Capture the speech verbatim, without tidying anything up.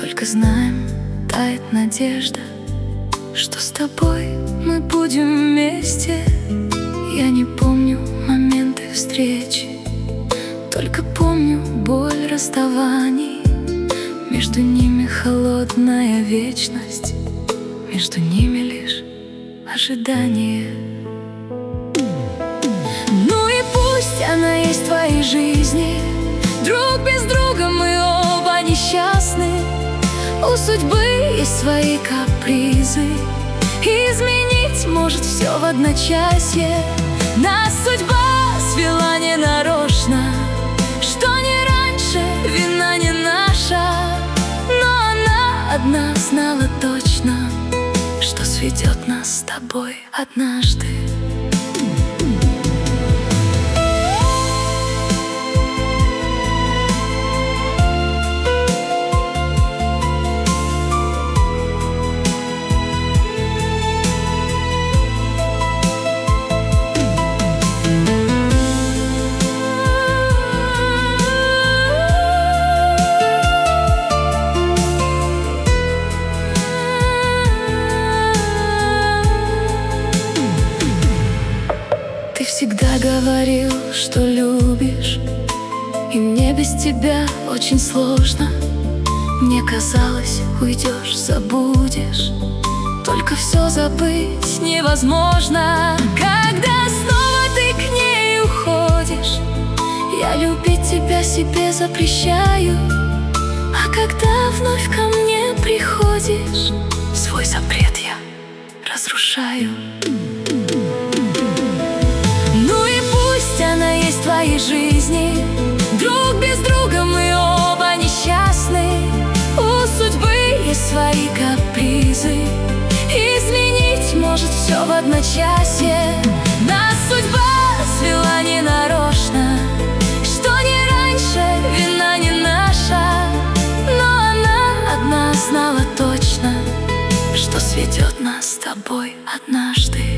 Только знаем, тает надежда, что с тобой мы будем вместе. Я не помню моменты встречи, только помню боль расставаний. Между ними холодная вечность, между ними лишь ожидание. Ну и пусть она есть в твоей жизни, друг без друга мы оба несчастны. У судьбы есть свои капризы, изменить может все в одночасье. Нас судьба свела не нарочно, что не раньше, вина не наша. Но она одна знала точно, что сведет нас с тобой однажды. Ты всегда говорил, что любишь, и мне без тебя очень сложно. Мне казалось, уйдешь, забудешь, только все забыть невозможно. Когда снова ты к ней уходишь, я любить тебя себе запрещаю. А когда вновь ко мне приходишь, свой запрет я разрушаю. Она есть в твоей жизни, друг без друга мы оба несчастны. У судьбы есть свои капризы, изменить может все в одночасье. Нас судьба свела не нарочно, что не раньше, вина не наша. Но она одна знала точно, что сведет нас с тобой однажды.